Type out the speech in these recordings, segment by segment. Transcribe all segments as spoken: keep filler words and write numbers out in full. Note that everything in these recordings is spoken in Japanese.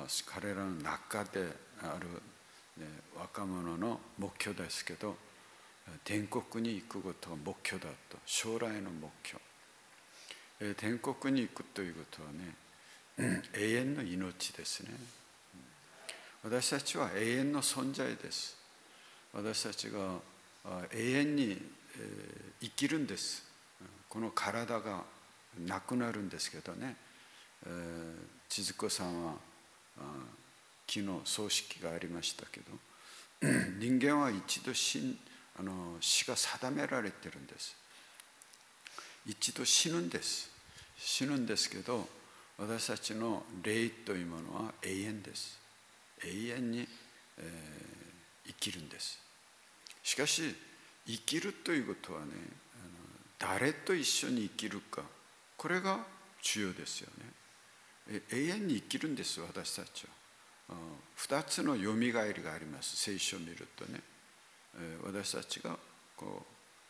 ます彼らの中である、ね、若者の目標ですけど、天国に行くことが目標だと、将来の目標、え天国に行くということはね、永遠の命ですね。私たちは永遠の存在です。私たちが永遠に生きるんです。この体がなくなるんですけどね、千鶴子さんは昨日葬式がありましたけど、人間は一度 死, あの死が定められてるんです。一度死ぬんです死ぬんですけど、私たちの霊というものは永遠です。永遠に、えー、生きるんです。しかし生きるということはね、あの誰と一緒に生きるか、これが重要ですよね。永遠に生きるんです。私たちは二つのよみがえりがあります。聖書を見るとね、私たちがこう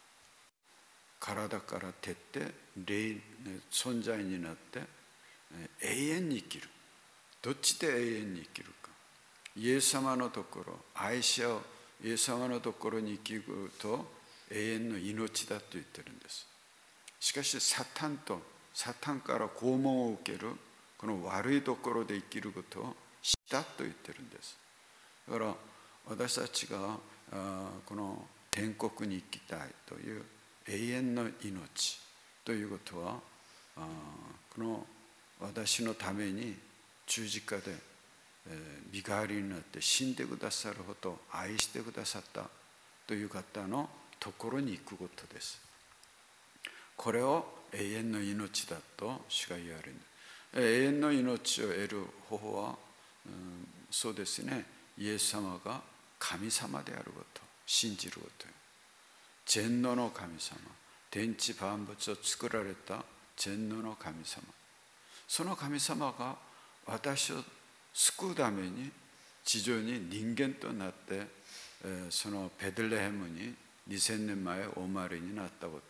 体から出て霊存在になって永遠に生きる。どっちで永遠に生きるか。イエス様のところ、愛し合うイエス様のところに生きると永遠の命だと言ってるんです。しかしサタンとサタンから拷問を受けるこの悪いところで生きることを死だと言ってるんです。だから私たちがこの天国に行きたいという永遠の命ということは、この私のために十字架で身代わりになって死んでくださるほど愛してくださったという方のところに行くことです。これを永遠の命だと主が言われる。永遠の命を得る方法は、うん、そうですね、イエス様が神様であることを信じること。全能の神様、天地万物を作られた全能の神様、その神様が私を救うために地上に人間となって、そのベドレヘムににせんねんまえお生まれになったこと、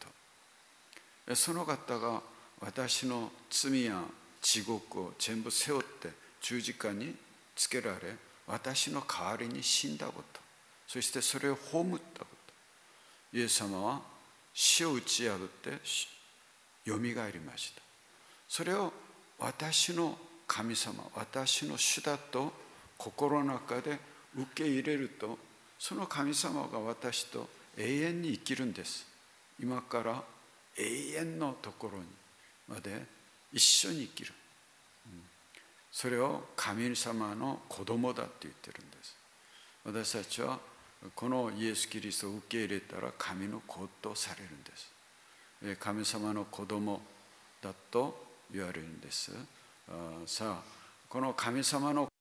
その方が私の罪や地獄を全部背負って十字架につけられ、私の代わりに死んだこと、そしてそれを葬ったこと。イエス様は死を打ち破ってよみがえりました。それを私の神様、私の主だと心の中で受け入れると、その神様が私と永遠に生きるんです。今から永遠のところにまで一緒に生きる、うん、それを神様の子供だって言ってるんです。私たちはこのイエス・キリストを受け入れたら神の子とされるんです。神様の子供だと言われるんです。さあ、この神様の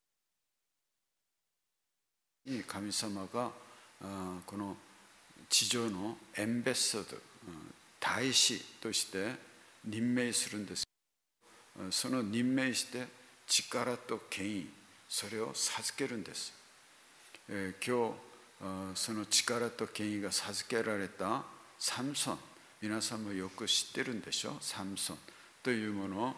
神様がこの地上のエンベッサド、大使として任命するんです。その任命して力と権威、それを授けるんです。今日その力と権威が授けられたサムソン、皆さんもよく知ってるんでしょ。サムソンというものを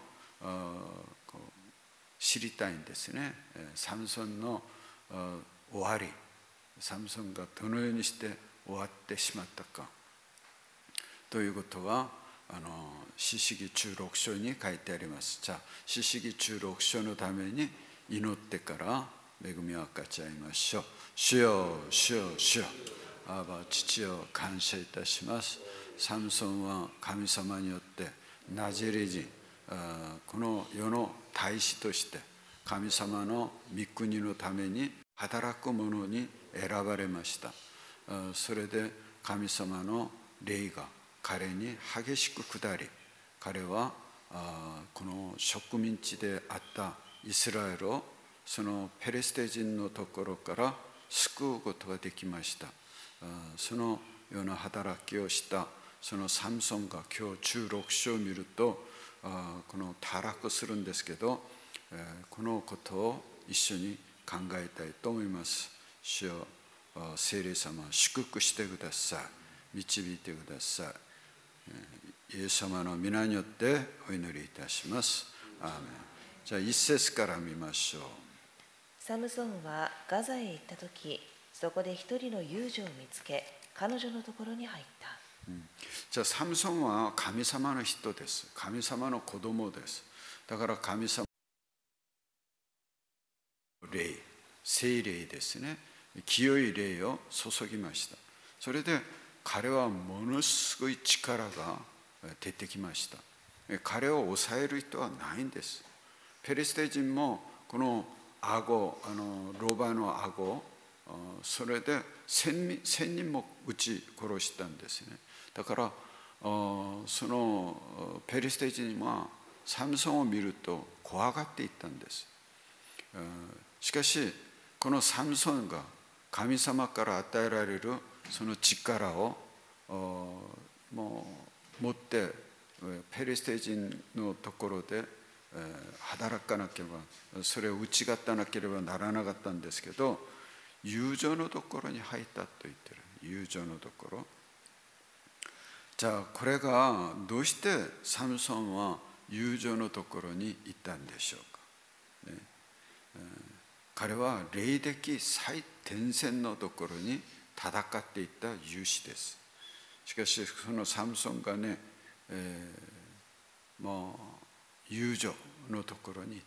知りたいんですね。サムソンの終わり、サムソンがどのようにして終わってしまったかということは、あの士師記中ろく章に書いてあります。じゃあ士師記中ろく章のために祈ってから恵みを分かち合いましょう。主よ、主よ、主よ、アバ父を感謝いたします。サムソンは神様によってナジレ人、この世の大使として神様の御国のために働く者に選ばれました。それで神様の霊が彼に激しく下り、彼はこの植民地であったイスラエルをそのペレステ人のところから救うことができました。そのような働きをしたそのサムソンが今日中ろく章を見るとこの堕落するんですけど、このことを一緒に考えたいと思います。主よ、聖霊様、祝福してください。導いてください。イエス様の皆によってお祈りいたします。アーメン。じゃあ一節から見ましょう。 サムソンはガザへ行ったとき、そこで一人の遊女を見つけ、彼女のところに入った。 じゃあサムソンは神様の人です。神様の子供です。だから神様の霊、聖霊ですね、清い霊を注ぎました。それで彼はものすごい力が出てきました。彼を抑える人はないんです。ペリシテ人もこの顎、あのロバの顎、それで千人、千人も撃ち殺したんですね。だからそのペリシテ人はサムソンを見ると怖がっていったんです。しかしこのサムソンが神様から与えられるその力をもう持ってペリシテ人のところで働かなければ、それを打ち勝たなければならなかったんですけど、遊女のところに入ったと言ってる。遊女のところ。じゃあこれがどうしてサムソンは遊女のところに行ったんでしょうか、ね、彼は霊的最前線のところに戦っていった勇士です。しかしそのサムソンがね、えー、もう遊女のところに行った。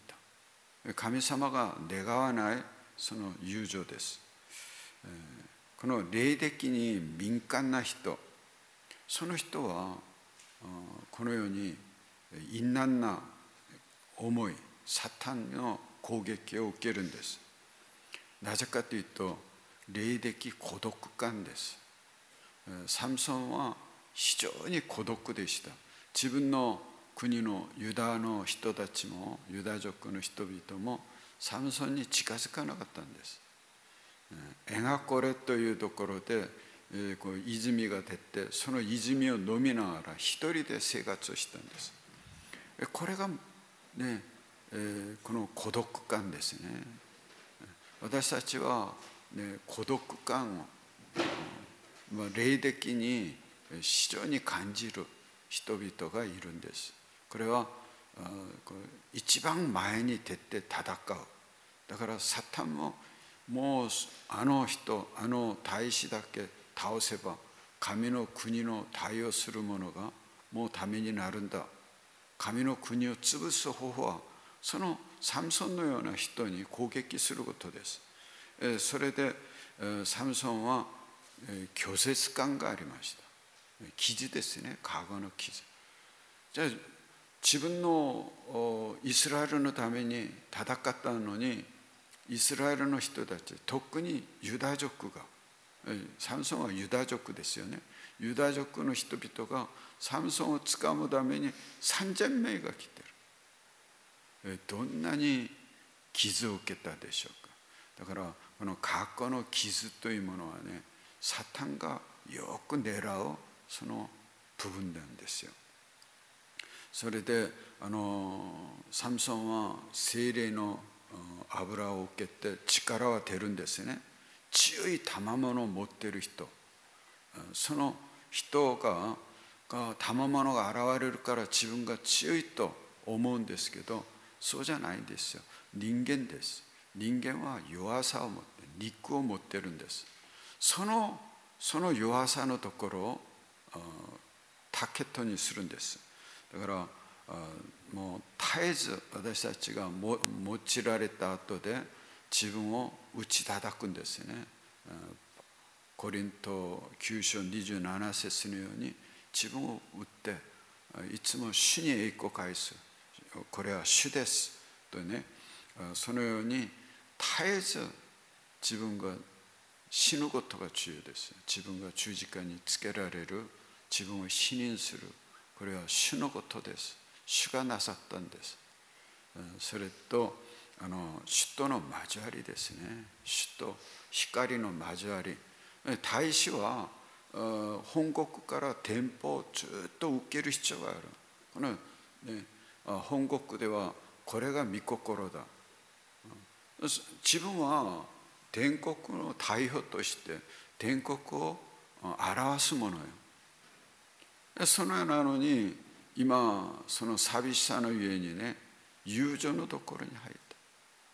神様が願わないその遊女です。えー、この霊的に敏感な人、その人はこのように陰難な思い、サタンの攻撃を受けるんです。なぜかというと霊的孤独感です。サムソンは非常に孤独でした。自分の国のユダの人たちも、ユダ族の人々もサムソンに近づかなかったんです。エガコレというところでこう泉が出て、その泉を飲みながら一人で生活をしたんです。これがね、この孤独感ですね。私たちは、ね、孤独感を霊的に非常に感じる人々がいるんです。これは一番前に出て戦う。だからサタンももうあの人、あの大使だけ倒せば神の国の対応するものがもうためになるんだ。神の国を潰す方法はそのサムソンのような人に攻撃することです。それでサムソンは拒絶感がありました。傷ですね、過去の傷。じゃあ自分のイスラエルのために戦ったのに、イスラエルの人たち、特にユダ族が、サムソンはユダ族ですよね。ユダ族の人々がサムソンを掴むためにさんぜんめいが来てる。どんなに傷を受けたでしょうか。だからこの過去の傷というものはね、サタンがよく狙うその部分なんですよ。それであのサムソンは聖霊の油を受けて力は出るんですね。強い賜物を持っている人、その人が賜物が現れるから自分が強いと思うんですけど、そうじゃないんですよ。人間です。人間は弱さを持って、肉を持ってるんです。そのその弱さのところをターゲットにするんです。だからもう絶えず私たちがも用いられた後で自分を打ち叩くんですね。コリントきゅう章にじゅうなな節のように自分を打っていつも主に栄光を返す。これは主ですとね、そのように絶えず自分が死ぬことが重要です。自分が十字架につけられる、自分を否認する、これは主のことです。主がなさったんです。それとあの主との交わりですね。主と光の交わり。大使は本国から電報をずっと受ける必要がある。この、ね、本国ではこれが御心だ。自分は天国の代表として天国を表すものよ。そのようなのに今その寂しさのゆえにね、遊女のところに入った。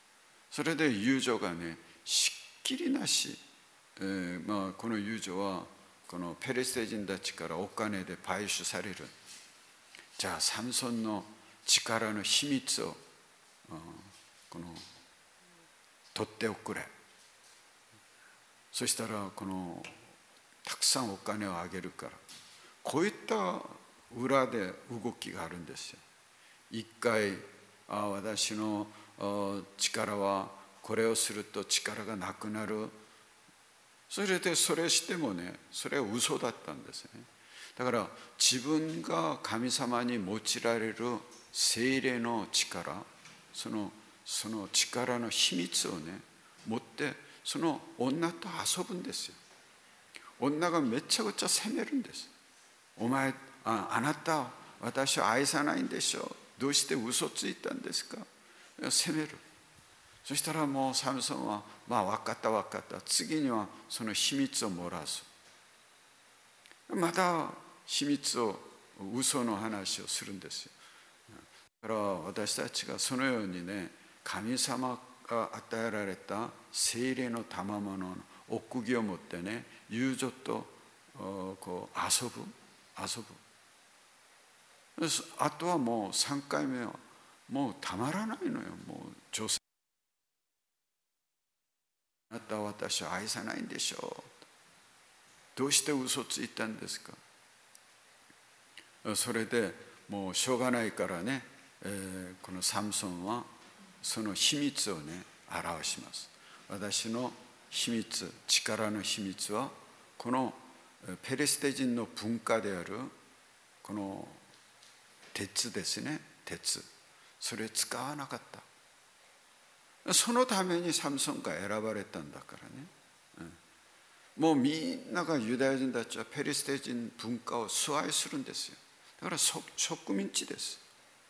それで友情がねしっきりなし、えーまあ、この友情はこのペリシテ人たちからお金で買収される。じゃあサムソンの力の秘密をこの取っておくれ。そしたらこのたくさんお金をあげるから。こういった裏で動きがあるんですよ。一回あ私の力はこれをすると力がなくなる。それでそれしてもね、それは嘘だったんですね。だから自分が神様に用いられる聖霊の力、そのその力の秘密をね持ってその女と遊ぶんですよ。女がめちゃくちゃ責めるんです。お前 あ, あなた私を愛さないんでしょ、どうして嘘ついたんですか、責める。そしたらもうサムソンはまあ分かった分かった、次にはその秘密を漏らす。また秘密を嘘の話をするんですよ。だから私たちがそのようにね、神様が与えられた聖霊の賜物の奥義を持ってね、友情とこう遊ぶ遊ぶ。あとはもうさんかいめはもうたまらないのよ。もう女性、あなたは私を愛さないんでしょう、どうして嘘ついたんですか。それでもうしょうがないからね、えー、このサムソンはその秘密をね表します。私の秘密、力の秘密はこのペリシテ人の文化であるこの鉄ですね。鉄、それ使わなかった。そのためにサムソンが選ばれたんだからね、うん、もうみんながユダヤ人たちはペリシテ人文化を崇拝するんですよ。だから植民地です。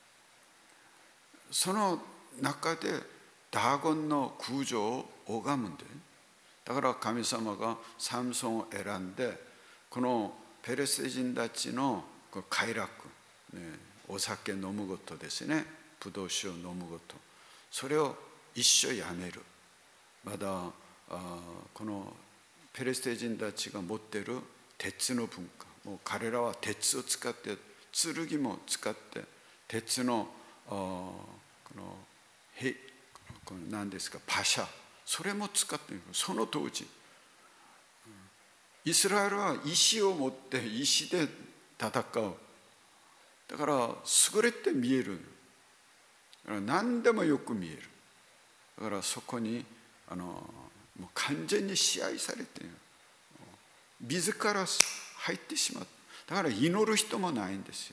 その中でダゴンの空情を拝むんで、だから神様がサムソンを選んで、このペリシテ人たちの快楽、ね、お酒飲むことですね、ブドウ酒を飲むこと、それを一生やめる。まだあこのペリシテ人たちが持っている鉄の文化、もう彼らは鉄を使って、剣も使って鉄のこのへこの何ですか、パシャ、それも使っている。その当時イスラエルは石を持って石で戦う。だから優れて見える。だから何でもよく見える。だからそこにあのもう完全に支配されている。自ら入ってしまう。だから祈る人もないんですよ。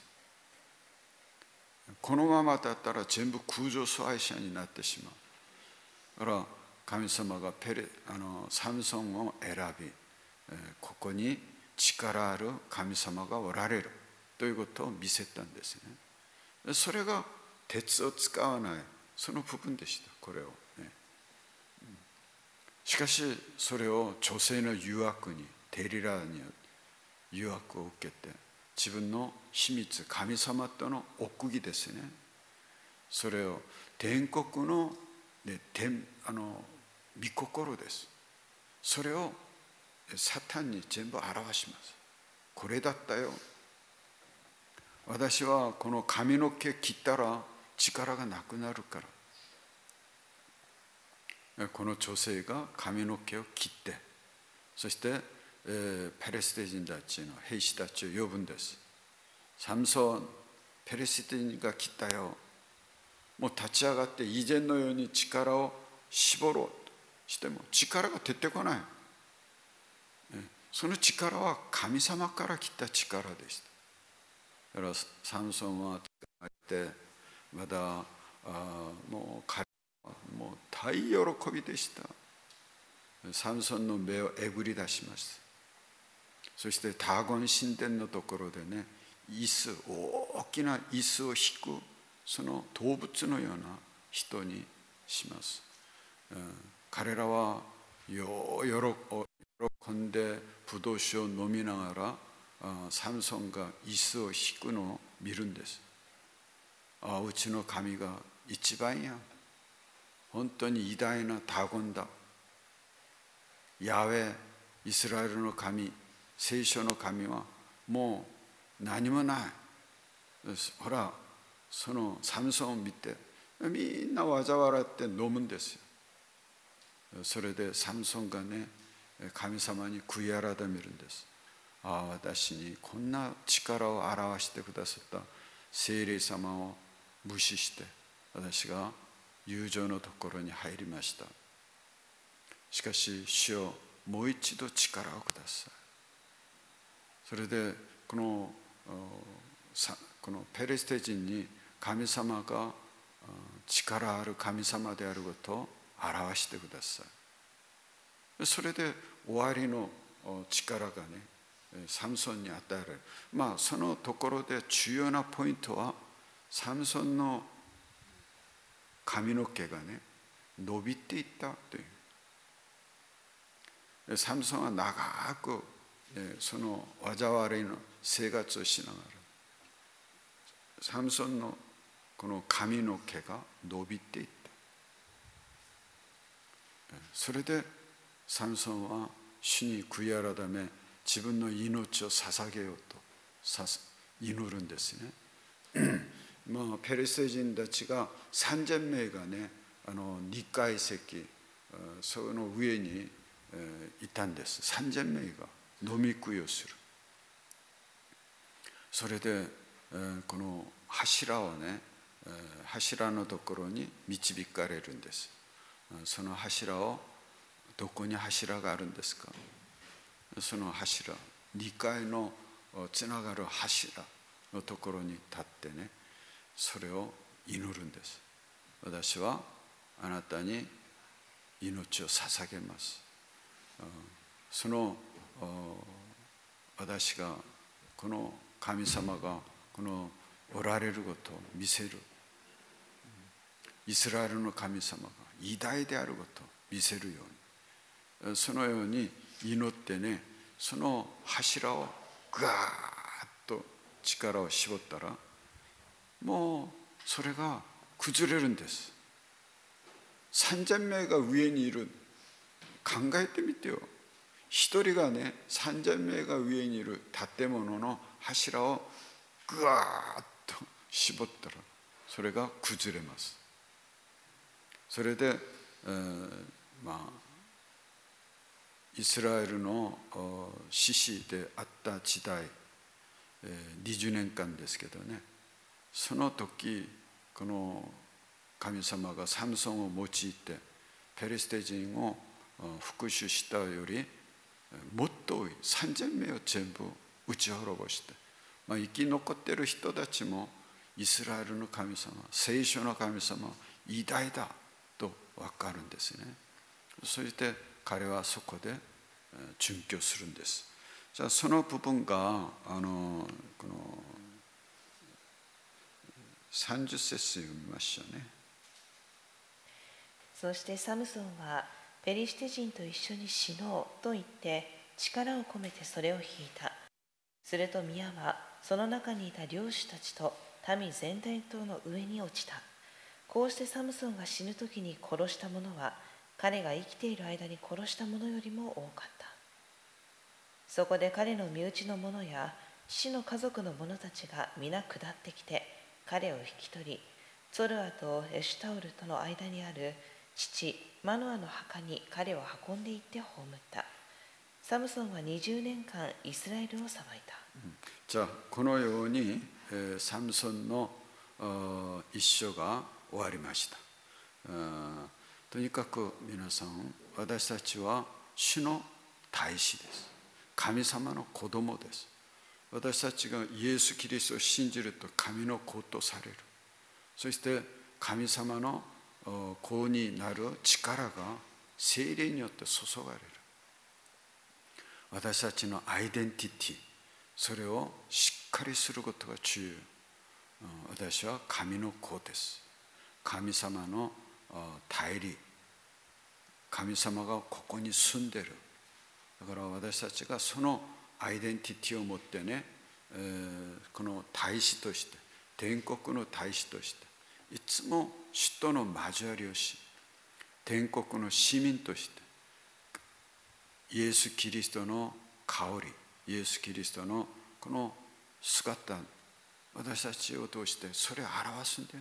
このままだったら全部空情崇拝者になってしまう。だから神様がペレあのサムソンを選び、ここに力ある神様がおられるということを見せたんですね。それが鉄を使わないその部分でした。これをね。しかしそれを女性の誘惑に、デリラに誘惑を受けて、自分の秘密、神様との奥義ですね、それを天国の、ね、天あの御心です。それをサタンに全部表します。これだったよ、私はこの髪の毛切ったら力がなくなるから。この女性が髪の毛を切って、そして、えー、ペリシテ人たちの兵士たちを呼ぶんです。サムソン、ペリシテ人が来たよ。もう立ち上がって以前のように力を絞ろうとしても力が出てこない。その力は神様から来た力でした。だからサムソンは入ってまだあもう彼はもう大喜びでした。サムソンの目をえぐり出しました。そしてダゴン神殿のところでね、椅子、大きな椅子を引くその動物のような人にします。うん、彼らはよう喜んでブドウ酒を飲みながらあサムソンが椅子を引くのを見るんです。ああ、うちの神が一番や、 本当に偉大なダゴンだ。ヤウェ、イスラエルの神、聖書の神はもう何もない。ほら、そのサムソンを見てみんなわざ笑って飲むんですよ。それでサムソンがね、神様に悔い改めるんです。ああ、私にこんな力を表してくださった聖霊様を無視して私が友情のところに入りました。しかし主よ、もう一度力をください。それでこのこのペレステ人に神様が力ある神様であることを表してください。それで終わりの力がね、サムソンに与えられる。まあそのところで重要なポイントは、サムソンの髪の毛がね伸びていったという。サムソンは長くその災わいの生活をしながら、サムソンのこの髪の毛が伸びていった。それでサムソンは主に悔い改め、自分の命を捧げようと祈るんですね。まあ、ペレステ人たちがさんぜんめいがね、あのにかい席その上にいたんです。さんぜんめいが飲み食いをする。それでこの柱をね、柱のところに導かれるんです。その柱を、どこに柱があるんですか。その柱、にかいのつながる柱のところに立ってね、それを祈るんです。私はあなたに命を捧げます。その私が、この神様がこのおられることを見せる。イスラエルの神様が偉大であることを見せるように、そのように祈ってね、その柱をガーッと力を絞ったら、もうそれが崩れるんです。さんぜんめいが上にいる。考えてみてよ。一人がね、さんぜんめいが上にいる建物の柱をグワーッと絞ったら、それが崩れます。それで、えー、まあイスラエルの志士であった時代、にじゅうねんかんですけどね、その時この神様がサムソンを用いてペレステ人を復讐したよりもっと多いさんぜんめいを全部打ち滅ぼして、まあ、生き残っている人たちもイスラエルの神様、聖書の神様偉大だと分かるんですね。そして彼はそこで殉教するんです。じゃあその部分があのこのさんじゅっ節読みましょうね。 そしてサムソンはペリシテ人と一緒に死のうと言って力を込めてそれを引いた。すると宮はその中にいた領主たちと民全体の上に落ちた。こうしてサムソンが死ぬ時に殺した者は彼が生きている間に殺した者よりも多かった。そこで彼の身内の者や父の家族の者たちが皆下ってきて彼を引き取り、ツォルアとエシュタオルとの間にある父マノアの墓に彼を運んで行って葬った。サムソンはにじゅうねんかんイスラエルを裁いた。 うん、じゃあこのように、えー、サムソンの一生が終わりました。とにかく皆さん、私たちは主の大使です。神様の子供です。私たちがイエス・キリストを信じると神の子とされる。そして神様の子になる力が聖霊によって注がれる。私たちのアイデンティティ、それをしっかりすることが重要。私は神の子です。神様の代理、神様がここに住んでる。だから私たちがそのアイデンティティを持ってね、えー、この大使として、天国の大使としていつも主との交わりをし、 天国の市民としてイエス・キリストの香り、イエス・キリストのこの姿、私たちを通してそれを表すんだよ、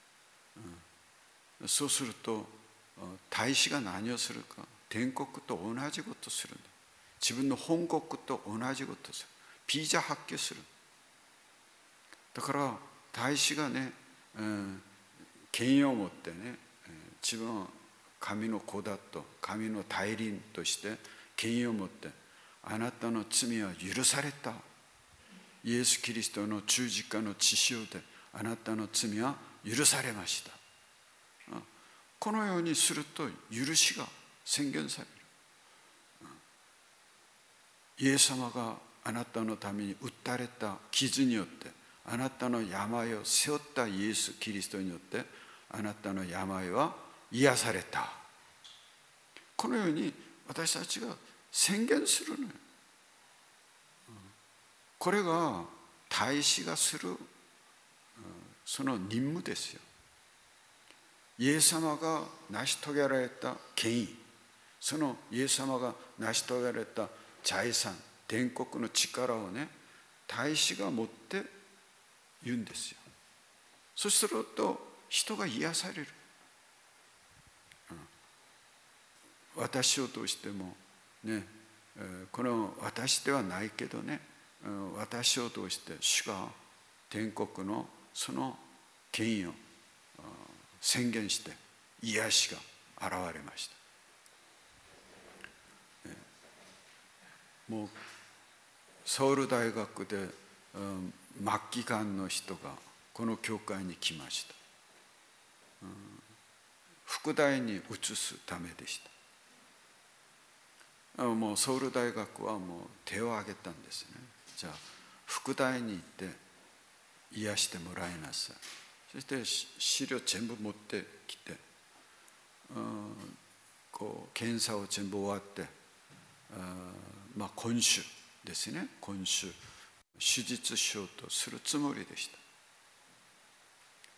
うん、そうすると大使が何をするか、天国と同じことをするんだ。自分の本国と同じことをする。ビザ発給する。だから大使がね、うん、権威を持ってね、自分は神の子だと、神の代理人として権威を持って、あなたの罪は許された、イエス・キリストの十字架の血潮であなたの罪は許されました。このようにすると許しが宣言される。イエス様があなたのために打たれた傷によって、あなたの病を背負ったイエス・キリストによって、あなたの病は癒された。このように私たちが宣言するのよ。これが大使がするその任務ですよ。イエス様が成し遂げられた権威、そのイエス様が成し遂げられた財産、天国の力をね、大使が持って言うんですよ。そうすると人が癒される。私を通してもね、この私ではないけどね、私を通して主が天国のその権威を宣言して癒しが現れました。もうソウル大学で末期がんの人がこの教会に来ました。副大に移すためでした。もうソウル大学はもう手を挙げたんですね。じゃあ副大に行って癒してもらいなさい。そして資料全部持ってきて、こう検査を全部終わって、まあ今週ですね、今週手術しようとするつもりでした。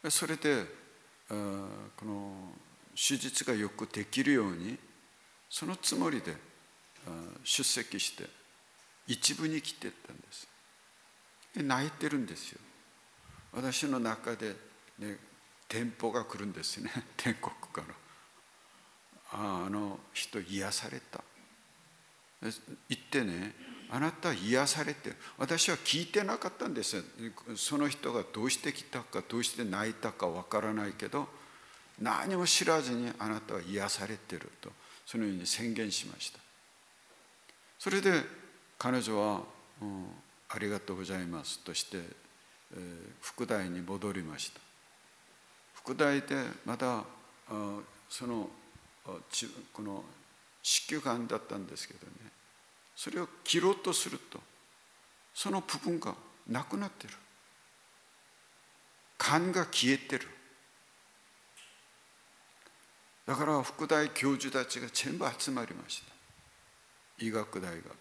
それでこの手術がよくできるようにそのつもりで出席して一部に来てったんです。泣いてるんですよ。私の中でね、電報が来るんですね、天国から。ああ、あの人癒された。言ってね、あなたは癒されて、私は聞いてなかったんですよ。その人がどうして来たか、どうして泣いたかわからないけど、何も知らずにあなたは癒されてると、そのように宣言しました。それで彼女は、うん、ありがとうございますとして、えー、副大に戻りました。副大でまたそのこの子宮がんだったんですけどね、それを切ろうとするとその部分がなくなってる。がんが消えてる。だから副大教授たちが全部集まりました。医学大学。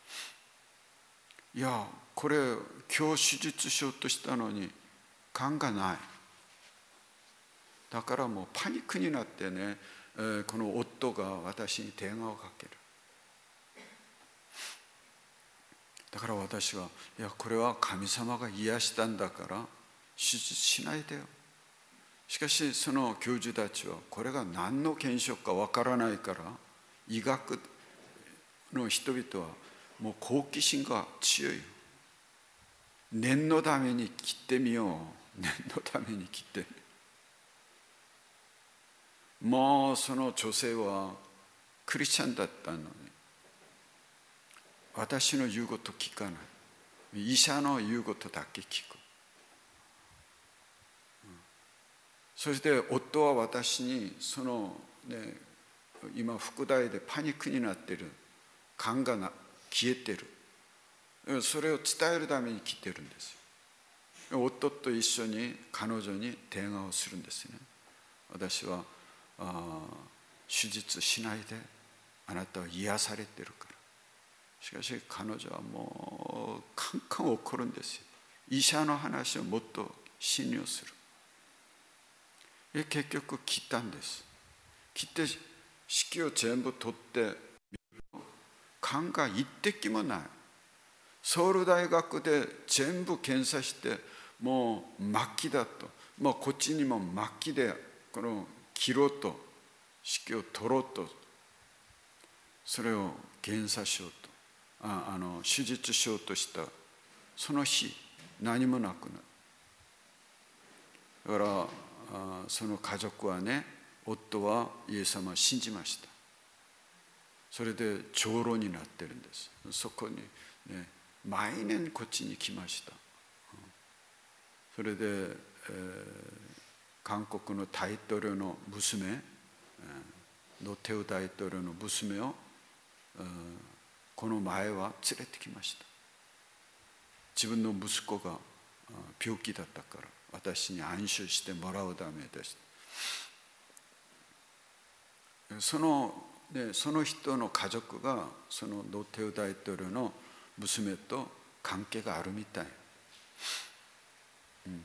いや、これ今日手術しようとしたのにがんがない。だからもうパニックになってね、えー、この夫が私に電話をかける。だから私は、いや、これは神様が癒したんだから手術しないでよ。しかしその教授たちはこれが何の検証かわからないから、医学の人々はもう好奇心が強い。念のために切ってみよう。念のために切ってみよう。もうその女性はクリスチャンだったのに、私の言うこと聞かない。医者の言うことだけ聞く。そして夫は私にその、ね、今副大でパニックになっている、がんがな消えてる、それを伝えるために来てるんですよ。夫と一緒に彼女に電話をするんですね。私はあ手術しないで、あなたは癒されてるから。しかし彼女はもうカンカン怒るんですよ。医者の話をもっと信用する。結局切ったんです。切って式を全部取って勘が一滴もない。ソウル大学で全部検査してもう末期だと、もうこっちにも末期でこの切ろうと、式を取ろうと、それを検査しようと、ああの手術しようとしたその日、何もなくなる。だからあその家族はね、夫はイエス様を信じました。それで長老になってるんです。そこにね、毎年こっちに来ました。それで、えー、韓国の大統領の娘、えー、ノテウ大統領の娘を、えー、この前は連れてきました。自分の息子が病気だったから私に安心してもらうためです。そのでその人の家族がそのノテウ大統領の娘と関係があるみたい。うん、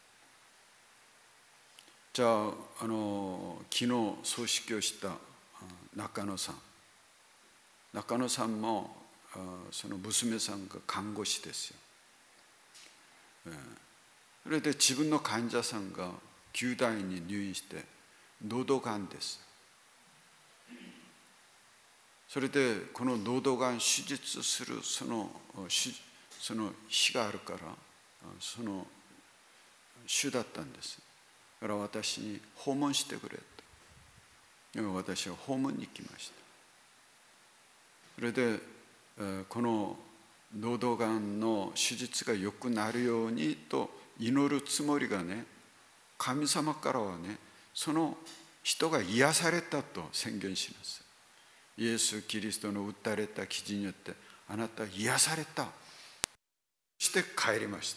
じゃあ、あの昨日葬式をした中野さん中野さんもその娘さんが看護師ですよ。それで自分の患者さんがきゅうだいに入院して喉がんです。それでこの喉がん手術するそのその日があるから、その週だったんです。だから私に訪問してくれと。今私は訪問に行きました。それでこの喉がんの手術が良くなるようにと祈るつもりがね、神様からはね、その人が癒されたと宣言します。イエス・キリストの打たれた傷によってあなたは癒された。そして帰りました。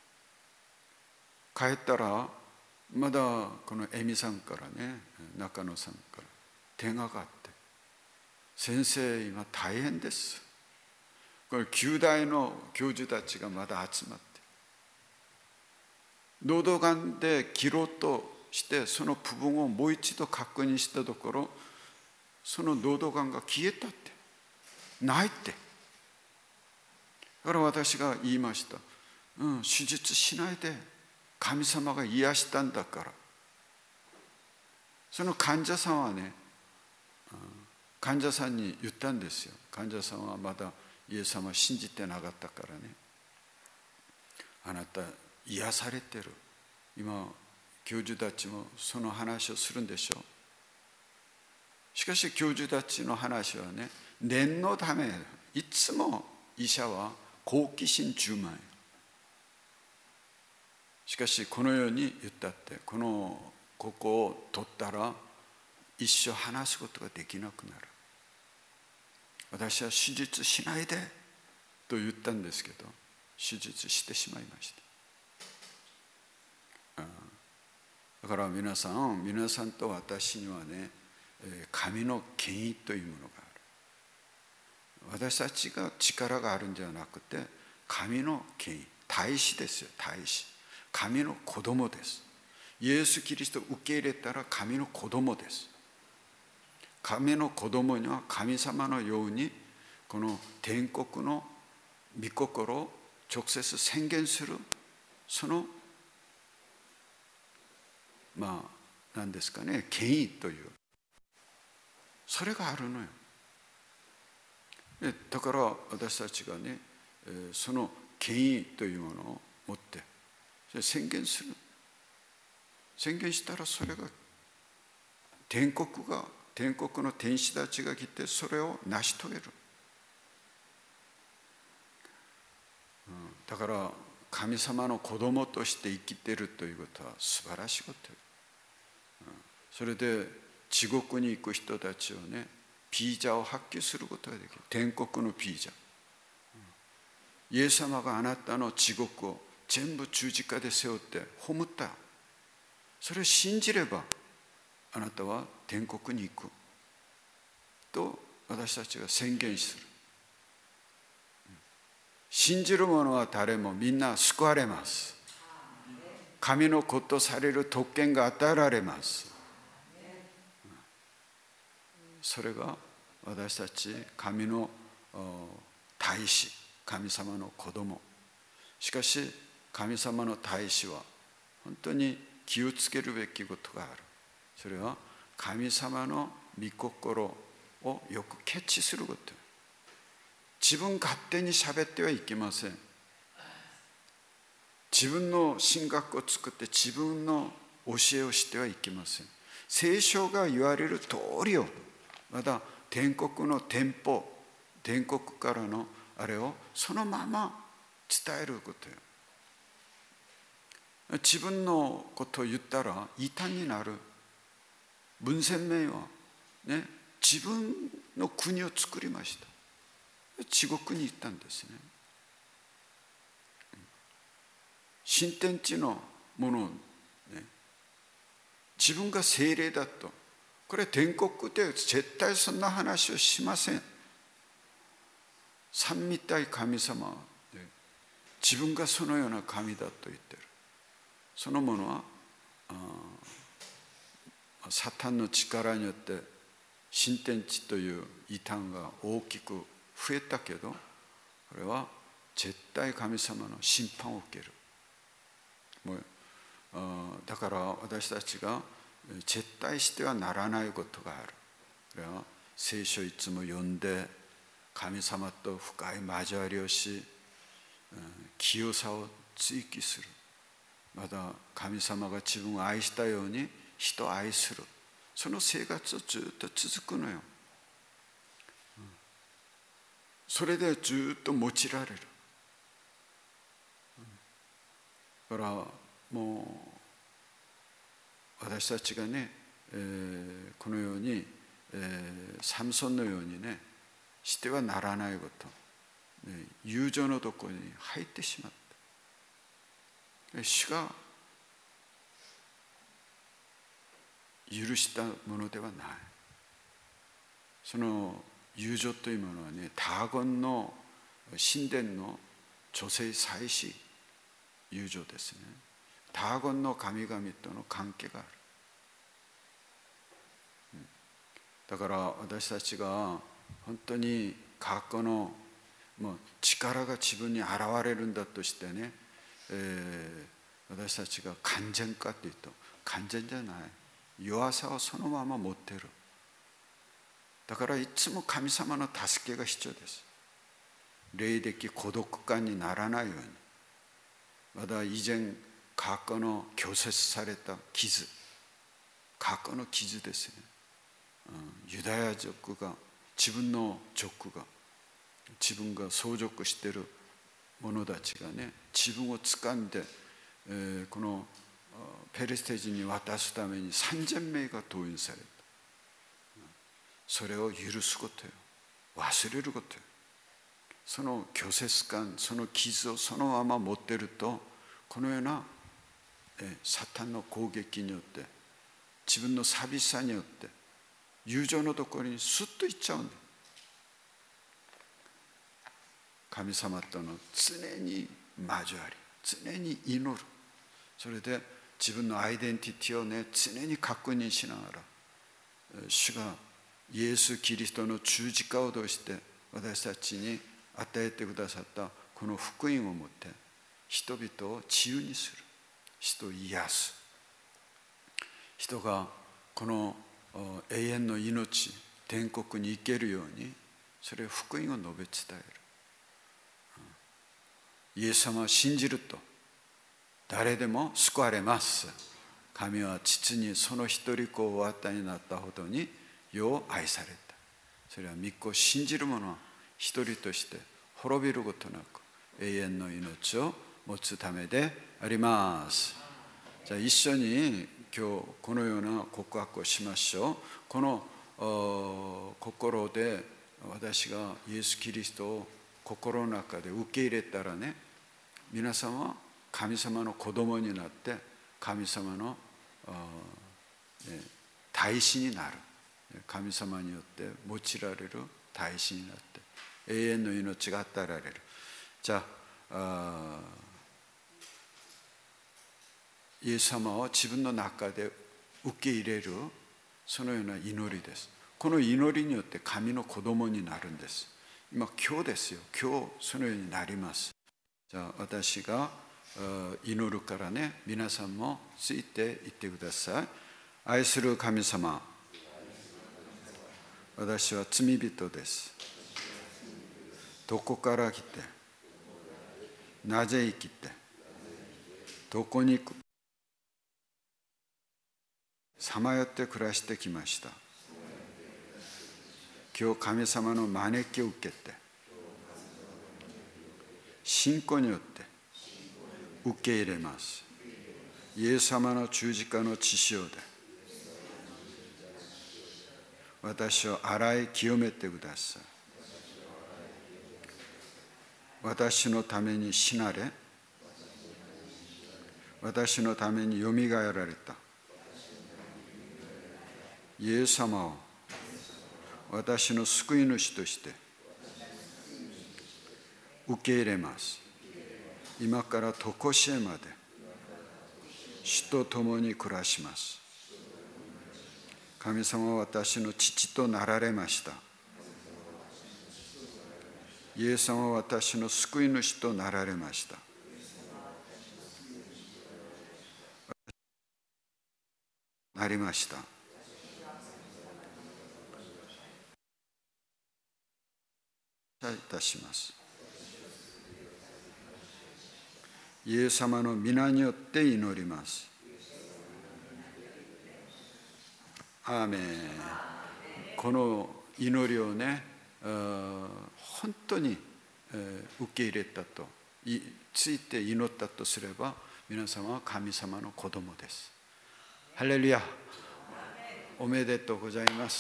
帰ったらまだこのエミさんからね、中野さんから手がかって、先生今大変です。これきゅうだいの教授たちがまだ集まって、喉がんで切ろうとしてその部分をもう一度確認したところ、その喉がんが消えたって、ないって。だから私が言いました。うん、手術しないで、神様が癒したんだから。その患者さんはね、患者さんに言ったんですよ。患者さんはまだイエス様を信じてなかったからね、あなた癒されてる。今教授たちもその話をするんでしょう。しかし教授たちの話はね、念のため、いつも医者は好奇心じゅうまん。しかしこのように言ったって、このここを取ったら一生話すことができなくなる。私は手術しないでと言ったんですけど、手術してしまいました。だから皆さん皆さんと私にはね、神の権威というものがある。私たちが力があるんじゃなくて、神の権威、大使ですよ。大使、神の子供です。イエス・キリストを受け入れたら神の子供です。神の子供には神様のようにこの天国の御心を直接宣言する、そのまあ何ですかね、権威という、それがあるのよ。だから私たちがね、その権威というものを持って宣言する。宣言したらそれが天国が天国の天使たちが来てそれを成し遂げる。だから神様の子供として生きているということは素晴らしいこと。それで地獄に行く人たちをね、ピーザを発揮することができる。天国のピーザ。イエス様があなたの地獄を全部十字架で背負って葬った。それを信じればあなたは天国に行くと私たちが宣言する。信じる者は誰もみんな救われます。神の子とされる特権が与えられます。 それが私たち神の大使、神様の子供。しかし神様の大使は本当に気をつけるべきことがある。それは神様の御心をよくキャッチすること。自分勝手に喋ってはいけません。自分の神学を作って自分の教えをしてはいけません。聖書が言われる通りを、また天国の天保、天国からのあれをそのまま伝えることよ。自分のことを言ったら異端になる。文鮮明はね、自分の国を作りました。地獄に行ったんですね。新天地のものを、ね、自分が聖霊だと、これ天国で絶対そんな話をしません。三位一体神様は、ね、自分がそのような神だと言ってる。そのものはサタンの力によって新天地という異端が大きく増えたけど、これは絶対神様の審判を受ける。もうだから私たちが絶対してはならないことがある。これは聖書をいつも読んで神様と深い交わりをし、清さを追求する。また神様が自分を愛したように人を愛する、その生活をずっと続くのよ。それでずっと用いられる。だからもう私たちがね、えー、このように、えー、サムソンのようにねしてはならないこと、ね、友情のところに入ってしまった。主が許したものではない。その友情というものはね、ダゴンの神殿の女性祭司友情ですね。ダゴンの神々との関係がある。だから私たちが本当に過去のもう力が自分に現れるんだとしてね、えー、私たちが完全かというと完全じゃない。弱さをそのまま持っている。だからいつも神様の助けが必要です。霊的孤独感にならないように。まだ以前過去の拒絶された傷、過去の傷ですね、うん、ユダヤ族が自分の族が自分が相続している者たちがね、自分を掴んで、えー、このペリシテ人に渡すためにさんぜんめいが動員された。それを許すことよ、忘れることよ。その拒絶感、その傷をそのまま持っていると、このようなサタンの攻撃によって自分の寂しさによって友情のところにスッと行っちゃうんだ。神様との常に交わり、常に祈る。それで自分のアイデンティティをね、常に確認しながら、主がイエス・キリストの十字架を通して私たちに与えてくださったこの福音をもって人々を自由にする、人を癒す、人がこの永遠の命、天国に行けるように、それを福音を述べ伝える。イエス様を信じると誰でも救われます。神は父にその一人子をお与えになったほどに世を愛された。それは御子を信じる者は一人として滅びることなく永遠の命を持つためであります。じゃあ一緒に今日このような告白をしましょう。この心で私がイエス・キリストを心の中で受け入れたらね、皆様は神様の子供になって神様の大使になる。神様によって用いられる大使になって永遠の命が与えられる。じゃあ、イエス様を自分の中で受け入れる、そのような祈りです。 この祈りによって神の子供になるんです。今今日ですよ。今日そのようになります。じゃあ私が祈るからね、皆さんもついていってください。愛する神様、私は罪人です。どこから来て、なぜ生きて、どこに行く、さまよって暮らしてきました。今日神様の招きを受けて、信仰によって受け入れます。イエス様の十字架の血潮で私を洗い清めてください。私のために死なれ、私のためによみがえられたイエス様を私の救い主として受け入れます。今から常しえまで主と共に暮らします。神様は私の父となられました。イエス様は私の救い主となられました。なりました。感謝いたします。イエス様の皆によって祈ります。アーメン。この祈りをね、本当に受け入れたと、ついて祈ったとすれば、皆様は神様の子供です。ハレルヤ。おめでとうございます。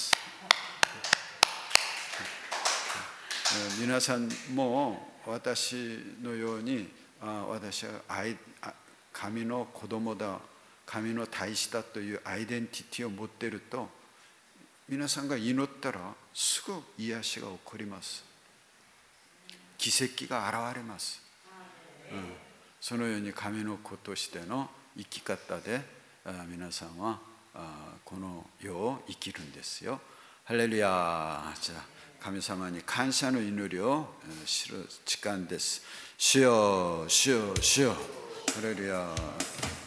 皆さんも私のように、あ私は神の子供だ、神の大使だというアイデンティティを持っていると、皆さんが祈ったらすぐ癒しが起こります。奇跡が現れます、うん、そのように神の子としての生き方で皆さんはこの世を生きるんですよ。ハレルヤ。じゃあ神様に感謝の祈りを知る時間です。主よ主よ主よ。ハレルヤ。